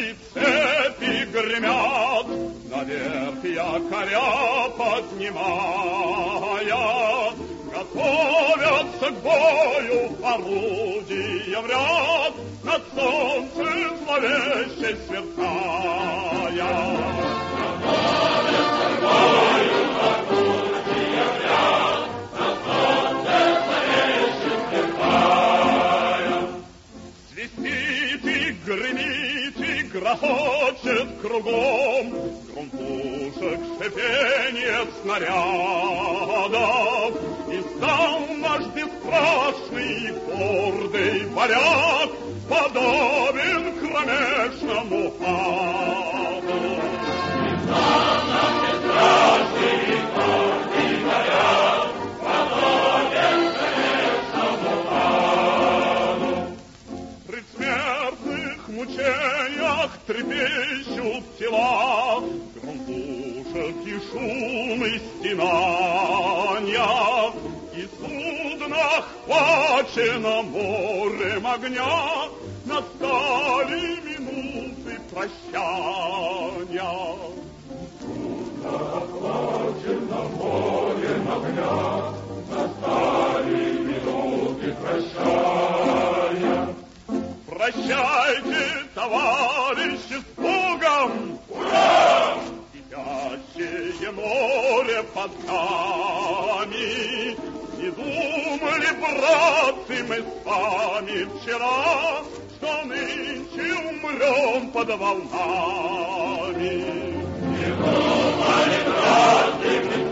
и цепи гремят, наверх якоря поднимая, готовятся к бою орудия в ряд, над солнцем зловеще сверкая. Готовятся к бою орудия в ряд, над солнцем зловеще сверкая. Свистит и гремит и грохочет кругом, гром пушек, шипенье снарядов, и стал наш бесстрашный и гордый варяг подобен кромешному аду. И стал наш бесстрашный и гордый варяг подобен кромешному аду. При смертных мучениях трепещут тела, гром пушек и шум и стенания, и судно хвачено морем огня, настали минуты прощания. Судно хвачено морем огня, настали минуты прощания. Прощайте, товарищи, с Богом! Ура! Кипящее море под нами. Не думали, братцы, мы с вами вчера, что нынче умрем под волнами. Не думали, братцы, мы